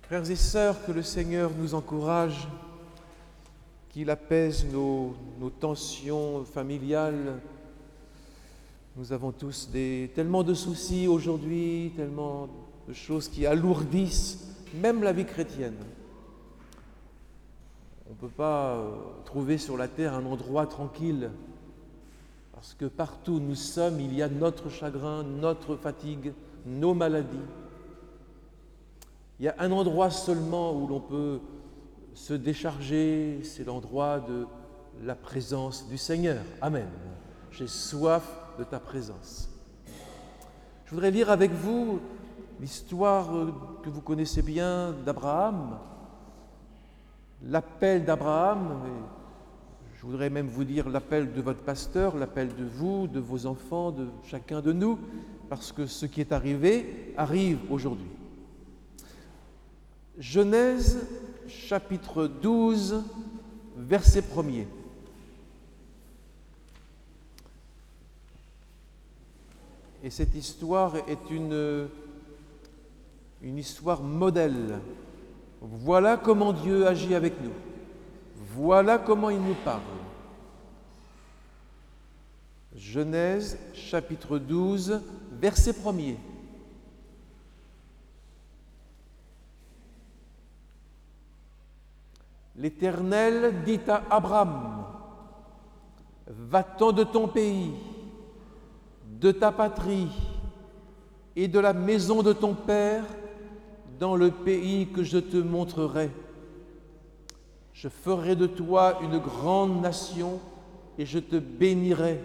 Frères et sœurs, que le Seigneur nous encourage, qu'il apaise nos tensions familiales. Nous avons tous tellement de soucis aujourd'hui, tellement de choses qui alourdissent même la vie chrétienne. On ne peut pas trouver sur la terre un endroit tranquille, parce que partout où nous sommes, il y a notre chagrin, notre fatigue, nos maladies. Il y a un endroit seulement où l'on peut se décharger, c'est l'endroit de la présence du Seigneur. Amen. J'ai soif de ta présence. Je voudrais lire avec vous l'histoire que vous connaissez bien d'Abraham, l'appel d'Abraham. Je voudrais même vous dire l'appel de votre pasteur, l'appel de vous, de vos enfants, de chacun de nous, parce que ce qui est arrivé arrive aujourd'hui. Genèse, chapitre 12, verset 1er. Et cette histoire est une histoire modèle. Voilà comment Dieu agit avec nous. Voilà comment il nous parle. Genèse, chapitre 12, verset 1er. L'Éternel dit à Abraham, « Va-t'en de ton pays, de ta patrie et de la maison de ton père dans le pays que je te montrerai. Je ferai de toi une grande nation et je te bénirai.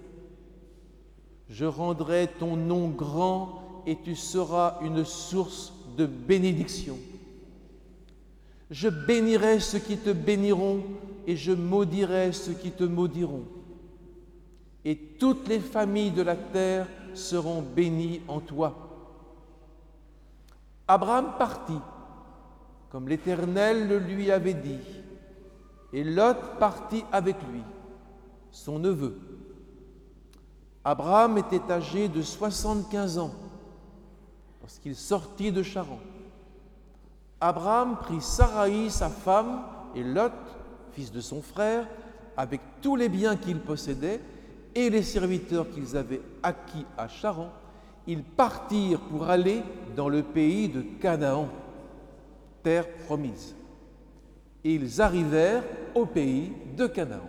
Je rendrai ton nom grand et tu seras une source de bénédiction. Je bénirai ceux qui te béniront et je maudirai ceux qui te maudiront. Et toutes les familles de la terre seront bénies en toi. » Abraham partit, comme l'Éternel le lui avait dit, et Lot partit avec lui, son neveu. Abraham était âgé de 75 ans lorsqu'il sortit de Charan. Abraham prit Saraï, sa femme, et Lot, fils de son frère, avec tous les biens qu'ils possédaient et les serviteurs qu'ils avaient acquis à Charan. Ils partirent pour aller dans le pays de Canaan, terre promise. Et ils arrivèrent au pays de Canaan.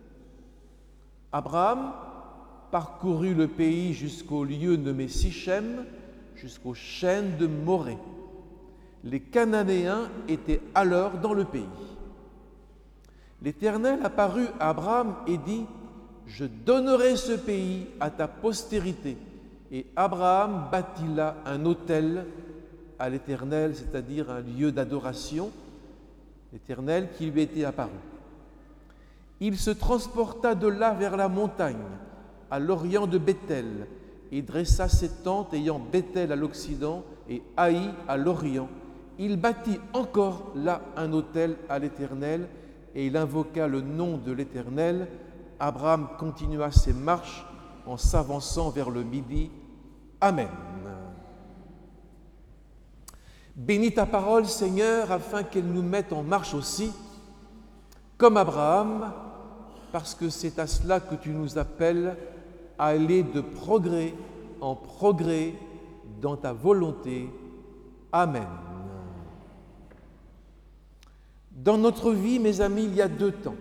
Abraham parcourut le pays jusqu'au lieu nommé Sichem, jusqu'aux chênes de Morée. Les Cananéens étaient alors dans le pays. L'Éternel apparut à Abraham et dit, « Je donnerai ce pays à ta postérité. » Et Abraham bâtit là un autel à l'Éternel, c'est-à-dire un lieu d'adoration, l'Éternel qui lui était apparu. Il se transporta de là vers la montagne, à l'orient de Béthel, et dressa ses tentes ayant Béthel à l'occident et Haï à l'orient. Il bâtit encore là un autel à l'Éternel, et il invoqua le nom de l'Éternel. Abraham continua ses marches en s'avançant vers le midi. Amen. Bénis ta parole, Seigneur, afin qu'elle nous mette en marche aussi, comme Abraham, parce que c'est à cela que tu nous appelles, à aller de progrès en progrès dans ta volonté. Amen. Dans notre vie, mes amis, il y a deux temps.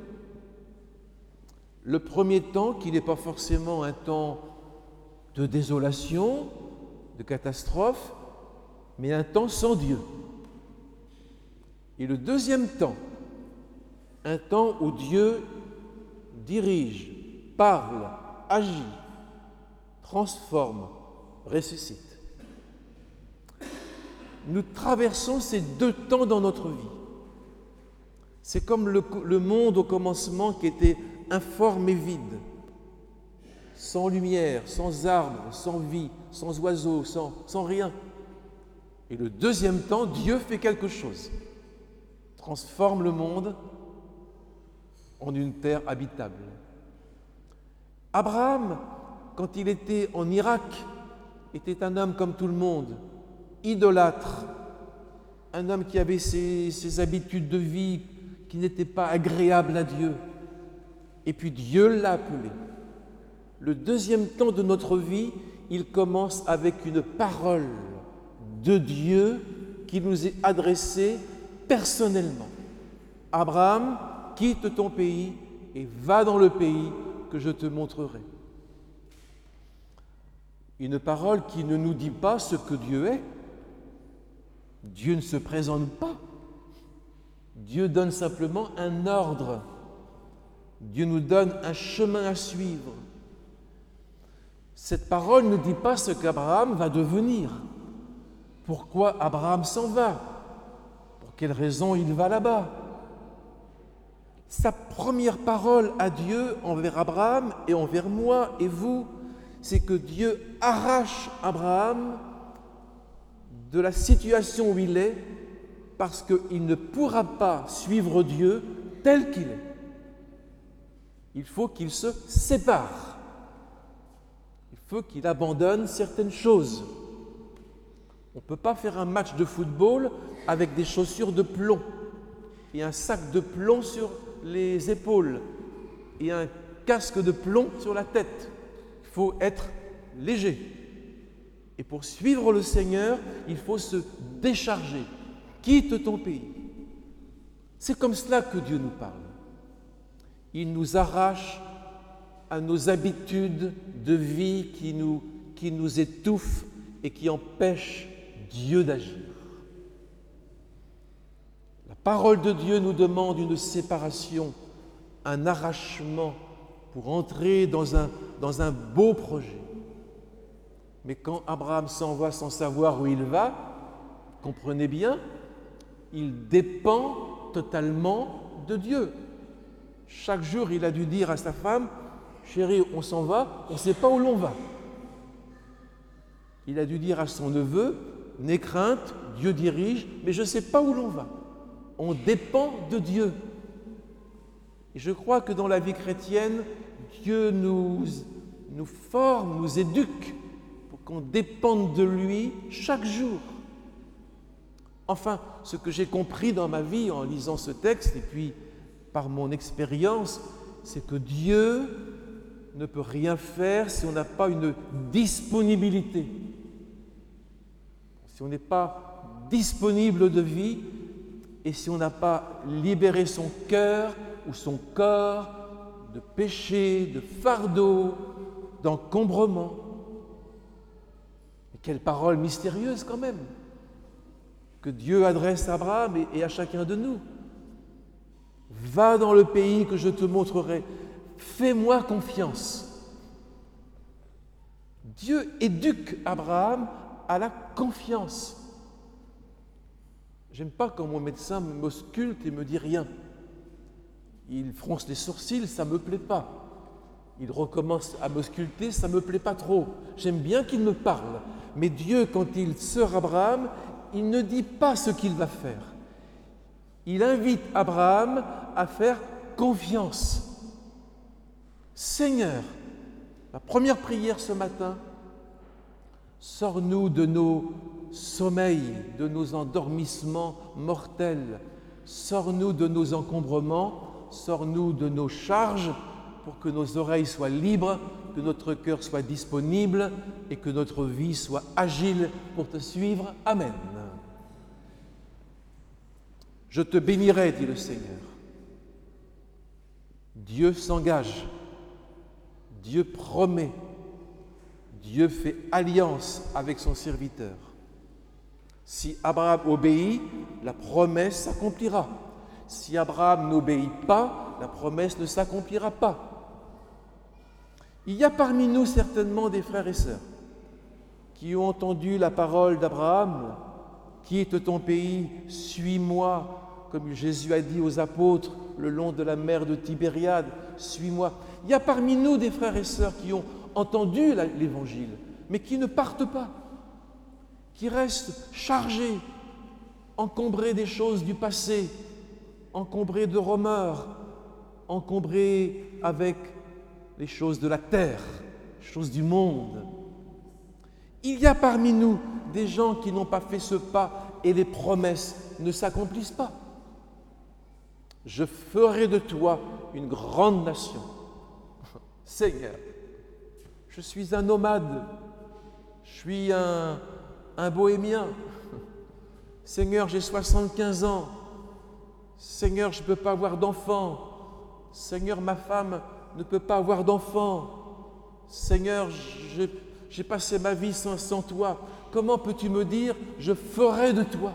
Le premier temps, qui n'est pas forcément un temps de désolation, de catastrophe, mais un temps sans Dieu. Et le deuxième temps, un temps où Dieu dirige, parle, agit, transforme, ressuscite. Nous traversons ces deux temps dans notre vie. C'est comme le monde au commencement qui était informe et vide, sans lumière, sans arbres, sans vie, sans oiseaux, sans rien. Et le deuxième temps, Dieu fait quelque chose, transforme le monde en une terre habitable. Abraham, quand il était en Irak, était un homme comme tout le monde, idolâtre, un homme qui avait ses habitudes de vie qui n'étaient pas agréables à Dieu. Et puis Dieu l'a appelé. Le deuxième temps de notre vie, il commence avec une parole de Dieu qui nous est adressée personnellement. Abraham, quitte ton pays et va dans le pays que je te montrerai. Une parole qui ne nous dit pas ce que Dieu est. Dieu ne se présente pas. Dieu donne simplement un ordre. Dieu nous donne un chemin à suivre. Cette parole ne dit pas ce qu'Abraham va devenir. Pourquoi Abraham s'en va? Pour quelle raison il va là-bas? Sa première parole à Dieu envers Abraham et envers moi et vous, c'est que Dieu arrache Abraham de la situation où il est parce qu'il ne pourra pas suivre Dieu tel qu'il est. Il faut qu'il se sépare. Il faut qu'il abandonne certaines choses. On ne peut pas faire un match de football avec des chaussures de plomb et un sac de plomb sur les épaules et un casque de plomb sur la tête. Il faut être léger. Et pour suivre le Seigneur, il faut se décharger. Quitte ton pays. C'est comme cela que Dieu nous parle. Il nous arrache à nos habitudes de vie qui nous étouffent et qui empêchent Dieu d'agir. La parole de Dieu nous demande une séparation, un arrachement pour entrer dans un beau projet. Mais quand Abraham s'en va sans savoir où il va, comprenez bien, il dépend totalement de Dieu. Chaque jour, il a dû dire à sa femme, « Chérie, on s'en va, on ne sait pas où l'on va. » Il a dû dire à son neveu, « N'aie crainte, Dieu dirige, mais je ne sais pas où l'on va. » On dépend de Dieu. Et je crois que dans la vie chrétienne, Dieu nous forme, nous éduque pour qu'on dépende de lui chaque jour. Enfin, ce que j'ai compris dans ma vie en lisant ce texte et puis par mon expérience, c'est que Dieu ne peut rien faire si on n'a pas une disponibilité. Si on n'est pas disponible de vie et si on n'a pas libéré son cœur ou son corps de péché, de fardeau, d'encombrement. Quelle parole mystérieuse quand même que Dieu adresse à Abraham et à chacun de nous. Va dans le pays que je te montrerai. Fais-moi confiance. Dieu éduque Abraham à la confiance. J'aime pas quand mon médecin m'ausculte et me dit rien. Il fronce les sourcils, ça ne me plaît pas. Il recommence à m'ausculter, ça ne me plaît pas trop. J'aime bien qu'il me parle. Mais Dieu, quand il sort Abraham, il ne dit pas ce qu'il va faire. Il invite Abraham à faire confiance. Seigneur, ma première prière ce matin, sors-nous de nos sommeils, de nos endormissements mortels. Sors-nous de nos encombrements, sors-nous de nos charges pour que nos oreilles soient libres, que notre cœur soit disponible et que notre vie soit agile pour te suivre. Amen. Je te bénirai, dit le Seigneur. Dieu s'engage, Dieu promet, Dieu fait alliance avec son serviteur. Si Abraham obéit, la promesse s'accomplira. Si Abraham n'obéit pas, la promesse ne s'accomplira pas. Il y a parmi nous certainement des frères et sœurs qui ont entendu la parole d'Abraham, « Quitte ton pays, suis-moi », comme Jésus a dit aux apôtres le long de la mer de Tibériade, « Suis-moi ». Il y a parmi nous des frères et sœurs qui ont entendu l'Évangile, mais qui ne partent pas, qui restent chargés, encombrés des choses du passé, encombrés de remords, encombrés avec les choses de la terre, les choses du monde. Il y a parmi nous des gens qui n'ont pas fait ce pas et les promesses ne s'accomplissent pas. Je ferai de toi une grande nation. Seigneur, je suis un nomade, je suis un bohémien. Seigneur, j'ai 75 ans. Seigneur, je ne peux pas avoir d'enfant. Seigneur, ma femme ne peut pas avoir d'enfant. Seigneur, j'ai passé ma vie sans toi. Comment peux-tu me dire, je ferai de toi?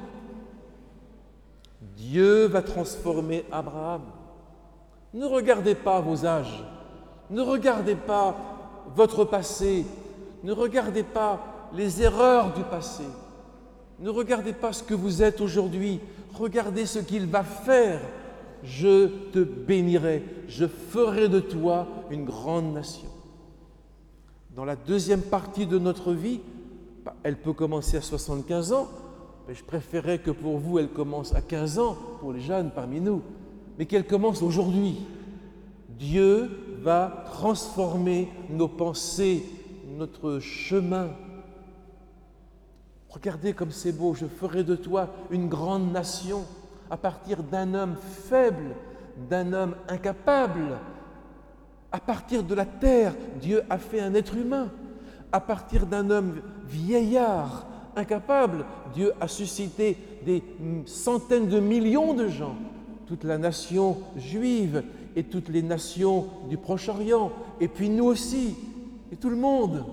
Dieu va transformer Abraham. Ne regardez pas vos âges. Ne regardez pas votre passé. Ne regardez pas les erreurs du passé. Ne regardez pas ce que vous êtes aujourd'hui. Regardez ce qu'il va faire. Je te bénirai. Je ferai de toi une grande nation. Dans la deuxième partie de notre vie, elle peut commencer à 75 ans, mais je préférerais que pour vous, elle commence à 15 ans, pour les jeunes parmi nous, mais qu'elle commence aujourd'hui. Dieu va transformer nos pensées, notre chemin. Regardez comme c'est beau, je ferai de toi une grande nation à partir d'un homme faible, d'un homme incapable. À partir de la terre, Dieu a fait un être humain. À partir d'un homme vieillard, incapable, Dieu a suscité des centaines de millions de gens. Toute la nation juive et toutes les nations du Proche-Orient, et puis nous aussi, et tout le monde.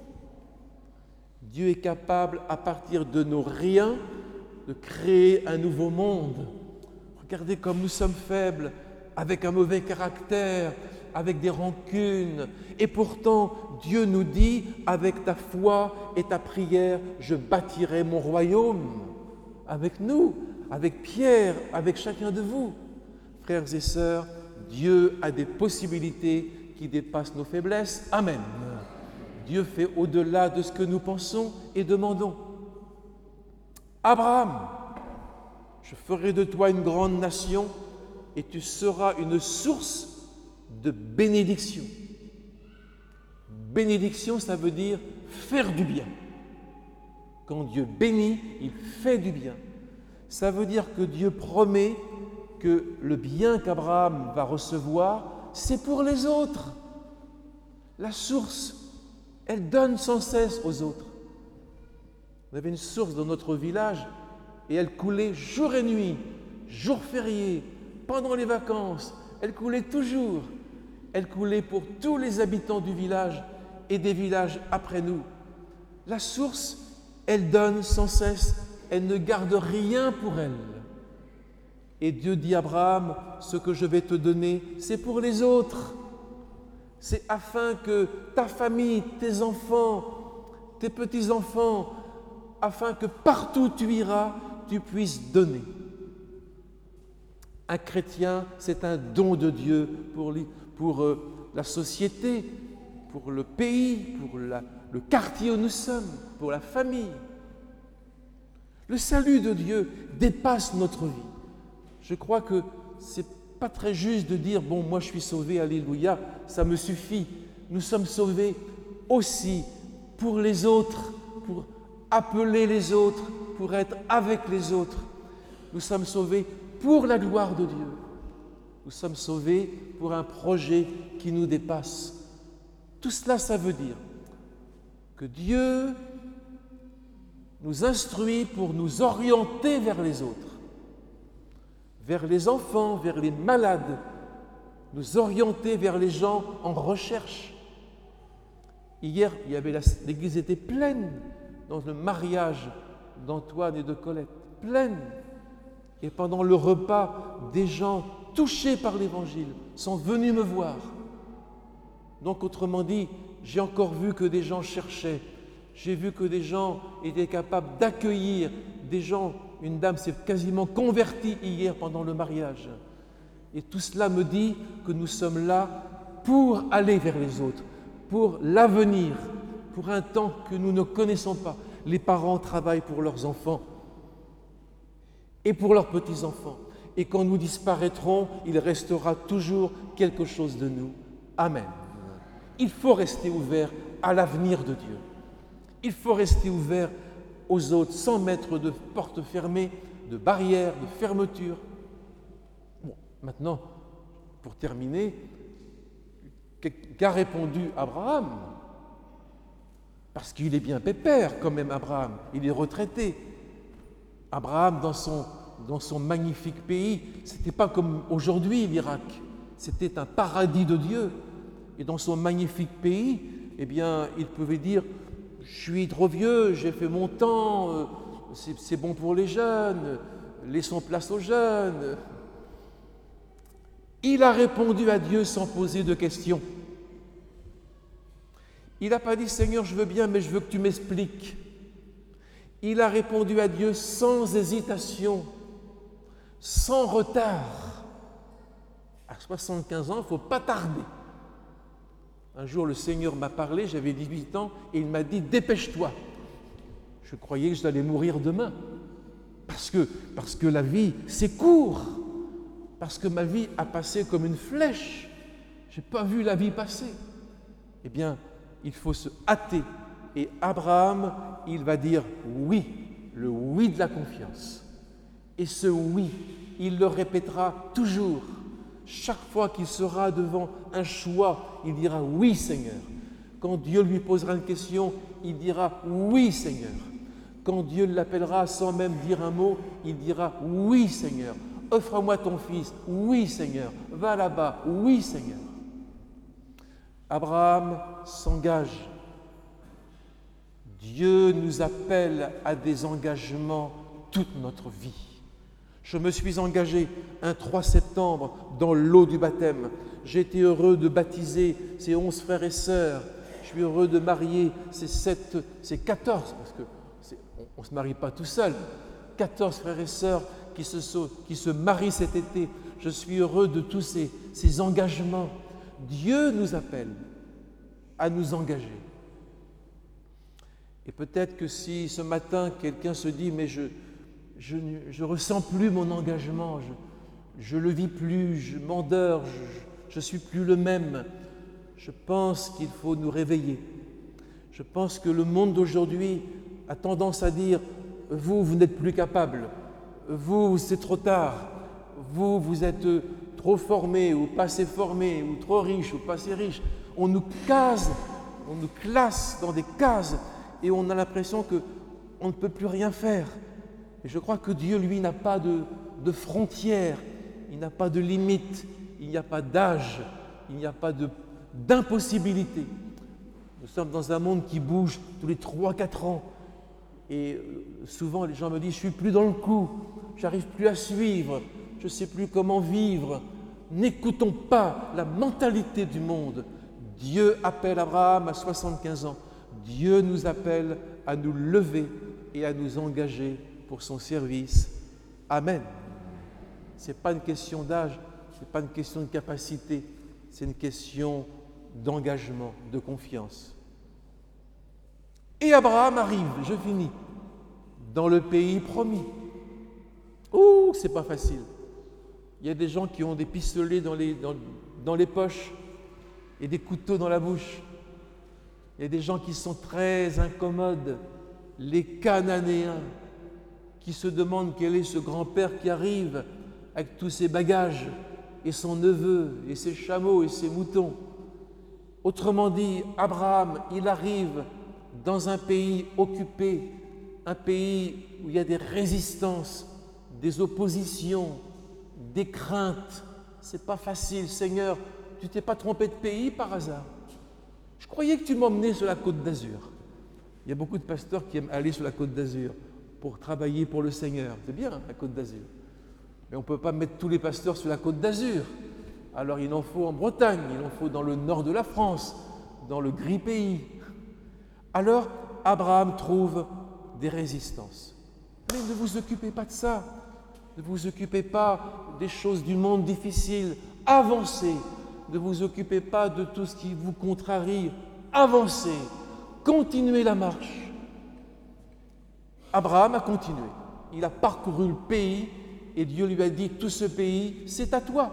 Dieu est capable, à partir de nos riens, de créer un nouveau monde. Regardez comme nous sommes faibles, avec un mauvais caractère, avec des rancunes. Et pourtant, Dieu nous dit, avec ta foi et ta prière, je bâtirai mon royaume. Avec nous, avec Pierre, avec chacun de vous. Frères et sœurs, Dieu a des possibilités qui dépassent nos faiblesses. Amen. Dieu fait au-delà de ce que nous pensons et demandons. Abraham, je ferai de toi une grande nation et tu seras une source de bénédiction. Bénédiction, ça veut dire faire du bien. Quand Dieu bénit, il fait du bien. Ça veut dire que Dieu promet que le bien qu'Abraham va recevoir, c'est pour les autres. La source, elle donne sans cesse aux autres. On avait une source dans notre village et elle coulait jour et nuit, jour férié, pendant les vacances. Elle coulait toujours. Elle coulait pour tous les habitants du village et des villages après nous. La source, elle donne sans cesse, elle ne garde rien pour elle. Et Dieu dit à Abraham, ce que je vais te donner, c'est pour les autres. C'est afin que ta famille, tes enfants, tes petits-enfants, afin que partout où tu iras, tu puisses donner. Un chrétien, c'est un don de Dieu pour la société, pour le pays, pour le quartier où nous sommes, pour la famille. Le salut de Dieu dépasse notre vie. Je crois que ce n'est pas très juste de dire « bon, moi je suis sauvé, alléluia, ça me suffit ». Nous sommes sauvés aussi pour les autres, pour appeler les autres, pour être avec les autres. Nous sommes sauvés pour la gloire de Dieu. Nous sommes sauvés pour un projet qui nous dépasse. Tout cela, ça veut dire que Dieu nous instruit pour nous orienter vers les autres, vers les enfants, vers les malades, nous orienter vers les gens en recherche. Hier, l'église était pleine dans le mariage d'Antoine et de Colette, pleine. Et pendant le repas, des gens touchés par l'Évangile sont venus me voir. Donc, autrement dit, j'ai encore vu que des gens cherchaient. J'ai vu que des gens étaient capables d'accueillir des gens. Une dame s'est quasiment convertie hier pendant le mariage. Et tout cela me dit que nous sommes là pour aller vers les autres, pour l'avenir, pour un temps que nous ne connaissons pas. Les parents travaillent pour leurs enfants et pour leurs petits-enfants. Et quand nous disparaîtrons, il restera toujours quelque chose de nous. Amen. Il faut rester ouvert à l'avenir de Dieu. Il faut rester ouvert aux autres sans mettre de porte fermée, de barrière, de fermeture. Bon, maintenant, pour terminer, qu'a répondu Abraham? Parce qu'il est bien pépère quand même, Abraham, il est retraité. Abraham, dans son magnifique pays, c'était pas comme aujourd'hui l'Irak, c'était un paradis de Dieu. Et dans son magnifique pays, eh bien, il pouvait dire « Je suis trop vieux, j'ai fait mon temps, c'est bon pour les jeunes, laissons place aux jeunes. » Il a répondu à Dieu sans poser de questions. Il n'a pas dit « Seigneur, je veux bien, mais je veux que tu m'expliques. » Il a répondu à Dieu sans hésitation, sans retard. À 75 ans, il ne faut pas tarder. Un jour, le Seigneur m'a parlé, j'avais 18 ans, et il m'a dit « Dépêche-toi ». Je croyais que j'allais mourir demain, parce que la vie, c'est court, parce que ma vie a passé comme une flèche. Je n'ai pas vu la vie passer. Eh bien, il faut se hâter. Et Abraham, il va dire oui, le oui de la confiance. Et ce oui, il le répétera toujours. Chaque fois qu'il sera devant un choix, il dira oui Seigneur. Quand Dieu lui posera une question, il dira oui Seigneur. Quand Dieu l'appellera sans même dire un mot, il dira oui Seigneur. Offre-moi ton fils, oui Seigneur. Va là-bas, oui Seigneur. Abraham s'engage. Dieu nous appelle à des engagements toute notre vie. Je me suis engagé un 3 septembre dans l'eau du baptême. J'ai été heureux de baptiser ces 11 frères et sœurs. Je suis heureux de marier ces 14, parce qu'on ne se marie pas tout seul. 14 frères et sœurs qui se marient cet été. Je suis heureux de tous ces engagements. Dieu nous appelle à nous engager. Et peut-être que si ce matin quelqu'un se dit « mais je ne ressens plus mon engagement, je ne le vis plus, je m'endors, je ne suis plus le même », je pense qu'il faut nous réveiller. Je pense que le monde d'aujourd'hui a tendance à dire « vous n'êtes plus capable, vous, c'est trop tard, vous êtes trop formé ou pas assez formé, ou trop riche ou pas assez riche ». On nous classe dans des cases et on a l'impression qu'on ne peut plus rien faire. Et je crois que Dieu, lui, n'a pas de frontières, il n'a pas de limites, il n'y a pas d'âge, il n'y a pas d'impossibilité. Nous sommes dans un monde qui bouge tous les 3-4 ans. Et souvent, les gens me disent « je ne suis plus dans le coup, je n'arrive plus à suivre, je ne sais plus comment vivre ». N'écoutons pas la mentalité du monde. Dieu appelle Abraham à 75 ans. Dieu nous appelle à nous lever et à nous engager pour son service. Amen. Ce n'est pas une question d'âge, ce n'est pas une question de capacité, c'est une question d'engagement, de confiance. Et Abraham arrive, je finis, dans le pays promis. Ouh, c'est pas facile. Il y a des gens qui ont des pistolets dans les poches et des couteaux dans la bouche. Il y a des gens qui sont très incommodes, les Cananéens, qui se demandent quel est ce grand-père qui arrive avec tous ses bagages et son neveu et ses chameaux et ses moutons. Autrement dit, Abraham, il arrive dans un pays occupé, un pays où il y a des résistances, des oppositions, des craintes. C'est pas facile, Seigneur. Tu t'es pas trompé de pays par hasard? Je croyais que tu m'emmenais sur la Côte d'Azur. Il y a beaucoup de pasteurs qui aiment aller sur la Côte d'Azur pour travailler pour le Seigneur. C'est bien, la Côte d'Azur. Mais on ne peut pas mettre tous les pasteurs sur la Côte d'Azur. Alors il en faut en Bretagne, il en faut dans le nord de la France, dans le gris pays. Alors Abraham trouve des résistances. Mais ne vous occupez pas de ça. Ne vous occupez pas des choses du monde difficiles. Avancez. Ne vous occupez pas de tout ce qui vous contrarie. Avancez. Continuez la marche. Abraham a continué. Il a parcouru le pays et Dieu lui a dit, tout ce pays, c'est à toi.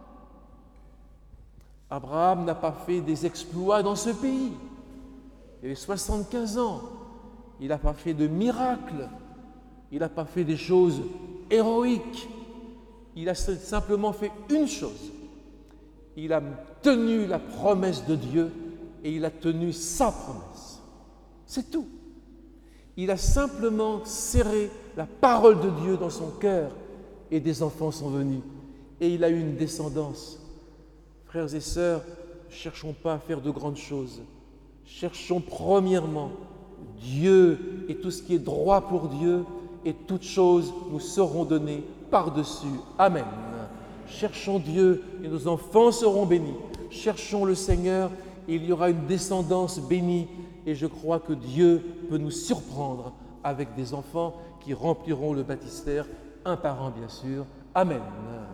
Abraham n'a pas fait des exploits dans ce pays. Il avait 75 ans. il n'a pas fait de miracles, il n'a pas fait des choses héroïques, il a simplement fait une chose. Il a tenu la promesse de Dieu et il a tenu sa promesse. C'est tout. Il a simplement serré la parole de Dieu dans son cœur et des enfants sont venus. Et il a eu une descendance. Frères et sœurs, ne cherchons pas à faire de grandes choses. Cherchons premièrement Dieu et tout ce qui est droit pour Dieu et toutes choses nous seront données par-dessus. Amen. Cherchons Dieu et nos enfants seront bénis. Cherchons le Seigneur et il y aura une descendance bénie. Et je crois que Dieu peut nous surprendre avec des enfants qui rempliront le baptistère, un par un bien sûr. Amen.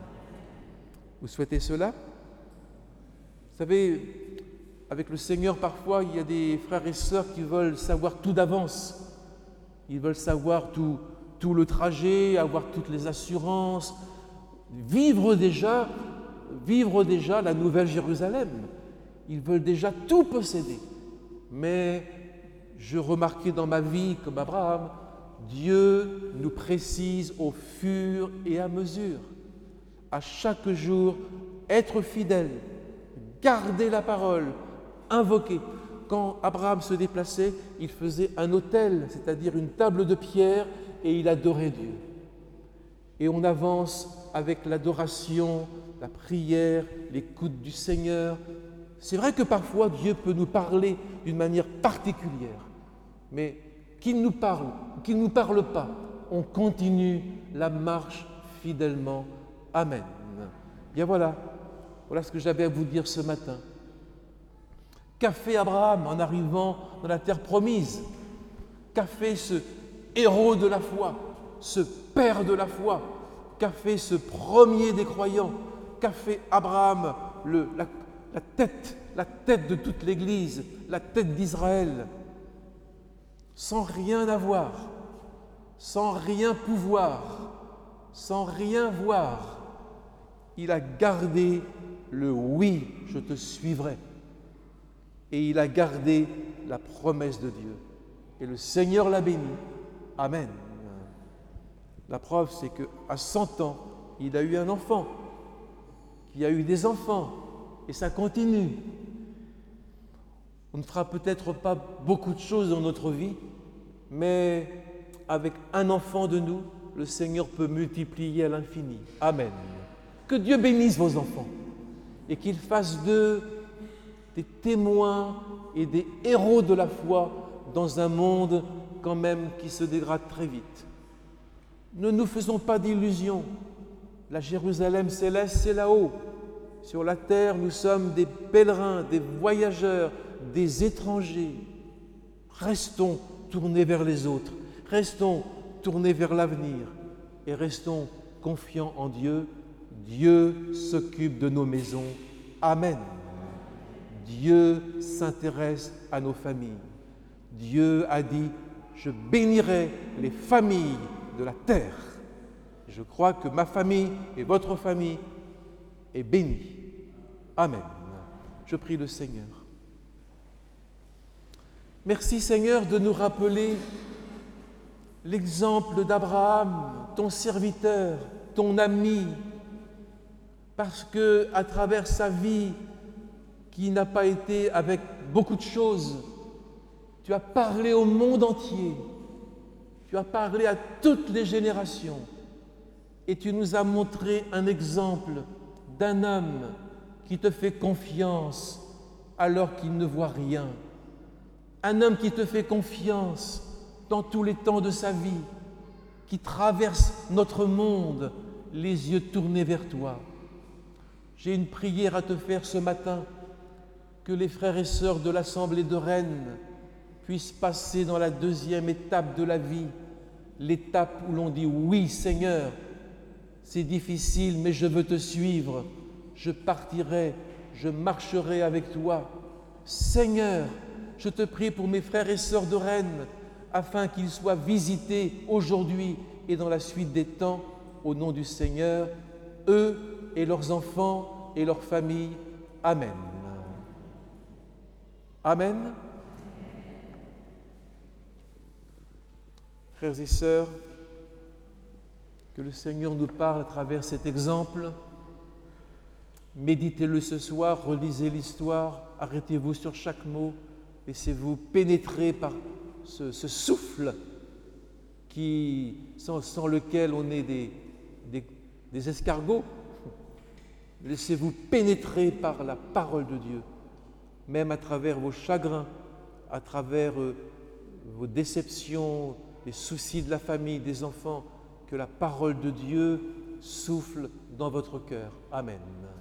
Vous souhaitez cela? Vous savez, avec le Seigneur, parfois, il y a des frères et sœurs qui veulent savoir tout d'avance. Ils veulent savoir tout le trajet, avoir toutes les assurances, vivre déjà la nouvelle Jérusalem. Ils veulent déjà tout posséder. Mais je remarquais dans ma vie, comme Abraham, Dieu nous précise au fur et à mesure. À chaque jour, être fidèle, garder la parole, invoquer. Quand Abraham se déplaçait, il faisait un autel, c'est-à-dire une table de pierre, et il adorait Dieu. Et on avance avec l'adoration, la prière, l'écoute du Seigneur. C'est vrai que parfois Dieu peut nous parler d'une manière particulière, mais qu'il nous parle ou qu'il ne nous parle pas, on continue la marche fidèlement. Amen. Bien voilà ce que j'avais à vous dire ce matin. Qu'a fait Abraham en arrivant dans la terre promise? Qu'a fait ce héros de la foi, ce père de la foi? Qu'a fait ce premier des croyants? Qu'a fait Abraham, la tête de toute l'Église, la tête d'Israël? Sans rien avoir, sans rien pouvoir, sans rien voir, il a gardé le oui, je te suivrai. Et il a gardé la promesse de Dieu. Et le Seigneur l'a béni. Amen. La preuve, c'est qu'à 100 ans, il a eu un enfant, qui a eu des enfants, et ça continue. On ne fera peut-être pas beaucoup de choses dans notre vie, mais avec un enfant de nous, le Seigneur peut multiplier à l'infini. Amen. Que Dieu bénisse vos enfants et qu'il fasse d'eux des témoins et des héros de la foi dans un monde quand même qui se dégrade très vite. Ne nous faisons pas d'illusions. La Jérusalem céleste, c'est là-haut. Sur la terre, nous sommes des pèlerins, des voyageurs, des étrangers. Restons tournés vers les autres, restons tournés vers l'avenir et restons confiants en Dieu. Dieu s'occupe de nos maisons. Amen. Dieu s'intéresse à nos familles. Dieu a dit, je bénirai les familles de la terre. Je crois que ma famille et votre famille est bénie. Amen. Je prie le Seigneur. Merci Seigneur de nous rappeler l'exemple d'Abraham, ton serviteur, ton ami, parce que à travers sa vie, qui n'a pas été avec beaucoup de choses, tu as parlé au monde entier, tu as parlé à toutes les générations, et tu nous as montré un exemple d'un homme qui te fait confiance alors qu'il ne voit rien. Un homme qui te fait confiance dans tous les temps de sa vie, qui traverse notre monde, les yeux tournés vers toi. J'ai une prière à te faire ce matin, que les frères et sœurs de l'Assemblée de Rennes puissent passer dans la deuxième étape de la vie, l'étape où l'on dit « Oui Seigneur, c'est difficile, mais je veux te suivre, je partirai, je marcherai avec toi. Seigneur, je te prie pour mes frères et sœurs de Rennes, afin qu'ils soient visités aujourd'hui et dans la suite des temps, au nom du Seigneur, eux et leurs enfants et leurs familles. Amen. Amen. Frères et sœurs, que le Seigneur nous parle à travers cet exemple. Méditez-le ce soir, relisez l'histoire, arrêtez-vous sur chaque mot, laissez-vous pénétrer par ce souffle sans lequel on est des escargots. Laissez-vous pénétrer par la parole de Dieu, même à travers vos chagrins, à travers vos déceptions, les soucis de la famille, des enfants, que la parole de Dieu souffle dans votre cœur. Amen.